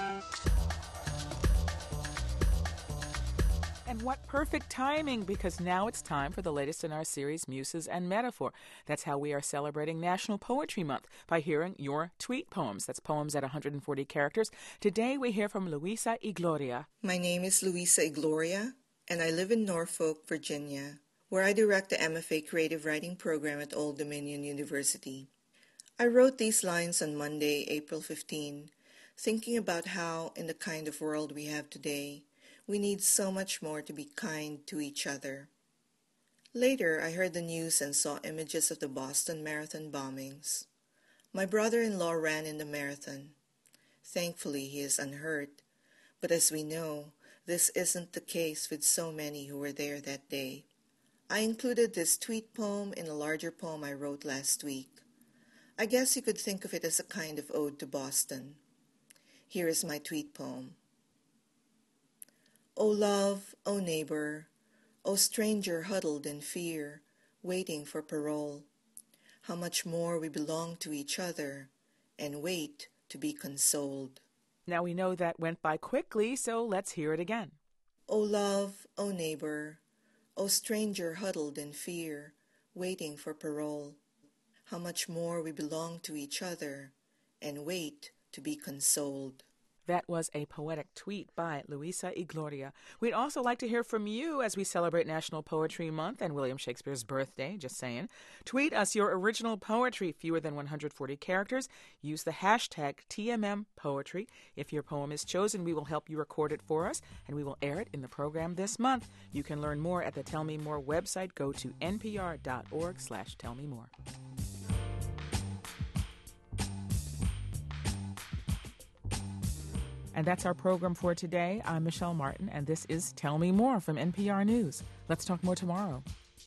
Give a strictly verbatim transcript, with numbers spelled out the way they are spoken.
And what perfect timing, because now it's time for the latest in our series, Muses and Metaphor. That's how we are celebrating National Poetry Month, by hearing your tweet poems. That's poems at one hundred forty characters. Today we hear from Luisa y Gloria. My name is Luisa y Gloria, and I live in Norfolk, Virginia, where I direct the M F A Creative Writing Program at Old Dominion University. I wrote these lines on Monday, April fifteenth, thinking about how, in the kind of world we have today, we need so much more to be kind to each other. Later, I heard the news and saw images of the Boston Marathon bombings. My brother-in-law ran in the marathon. Thankfully, he is unhurt, but as we know, this isn't the case with so many who were there that day. I included this tweet poem in a larger poem I wrote last week. I guess you could think of it as a kind of ode to Boston. Here is my tweet poem. O love, O neighbor, O stranger huddled in fear, waiting for parole, how much more we belong to each other and wait to be consoled. Now we know that went by quickly, so let's hear it again. O love, O neighbor, O stranger huddled in fear, waiting for parole, how much more we belong to each other and wait to be consoled. That was a poetic tweet by Luisa y Gloria. We'd also like to hear from you as we celebrate National Poetry Month and William Shakespeare's birthday, just saying. Tweet us your original poetry, fewer than one hundred forty characters. Use the hashtag T M M Poetry. If your poem is chosen, we will help you record it for us, and we will air it in the program this month. You can learn more at the Tell Me More website. Go to npr.org slash tell me more. And that's our program for today. I'm Michelle Martin, and this is Tell Me More from N P R News. Let's talk more tomorrow.